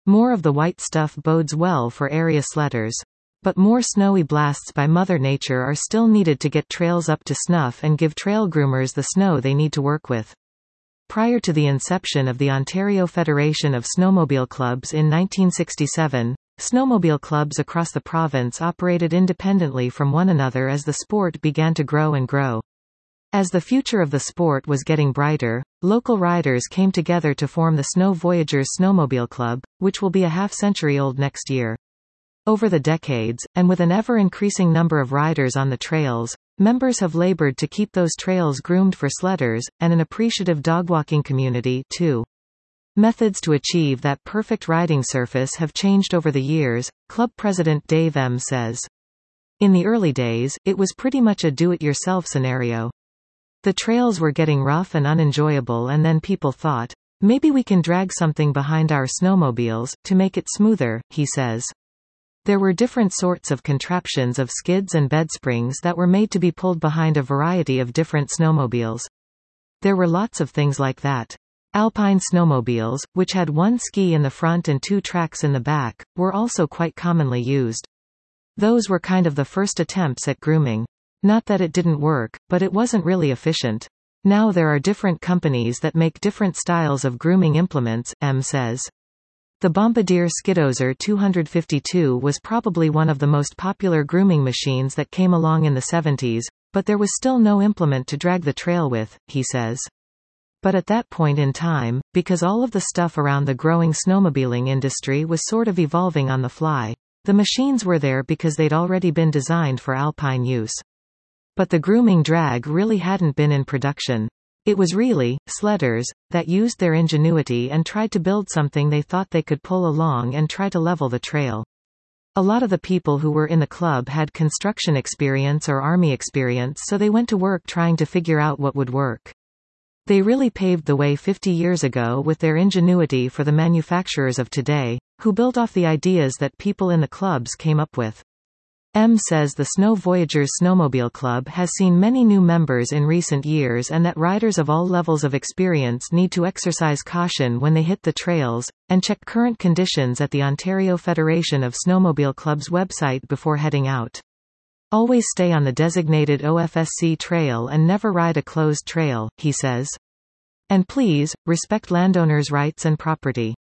More of the white stuff bodes well for area sledders. But more snowy blasts by Mother Nature are still needed to get trails up to snuff and give trail groomers the snow they need to work with. Prior to the inception of the Ontario Federation of Snowmobile Clubs in 1967, snowmobile clubs across the province operated independently from one another as the sport began to grow and grow. As the future of the sport was getting brighter, local riders came together to form the Snow Voyagers Snowmobile Club, which will be a half-century old next year. Over the decades, and with an ever-increasing number of riders on the trails, members have labored to keep those trails groomed for sledders, and an appreciative dogwalking community, too. Methods to achieve that perfect riding surface have changed over the years, club president Dave M. says. In the early days, it was pretty much a do-it-yourself scenario. The trails were getting rough and unenjoyable, and then people thought, maybe we can drag something behind our snowmobiles, to make it smoother, he says. There were different sorts of contraptions of skids and bed springs that were made to be pulled behind a variety of different snowmobiles. There were lots of things like that. Alpine snowmobiles, which had one ski in the front and two tracks in the back, were also quite commonly used. Those were kind of the first attempts at grooming. Not that it didn't work, but it wasn't really efficient. Now there are different companies that make different styles of grooming implements, M says. The Bombardier Skidozer 252 was probably one of the most popular grooming machines that came along in the 70s, but there was still no implement to drag the trail with, he says. But at that point in time, because all of the stuff around the growing snowmobiling industry was sort of evolving on the fly, the machines were there because they'd already been designed for alpine use. But the grooming drag really hadn't been in production. It was really sledders that used their ingenuity and tried to build something they thought they could pull along and try to level the trail. A lot of the people who were in the club had construction experience or army experience, so they went to work trying to figure out what would work. They really paved the way 50 years ago with their ingenuity for the manufacturers of today, who built off the ideas that people in the clubs came up with. M says the Snow Voyagers Snowmobile Club has seen many new members in recent years, and that riders of all levels of experience need to exercise caution when they hit the trails, and check current conditions at the Ontario Federation of Snowmobile Clubs website before heading out. Always stay on the designated OFSC trail and never ride a closed trail, he says. And please, respect landowners' rights and property.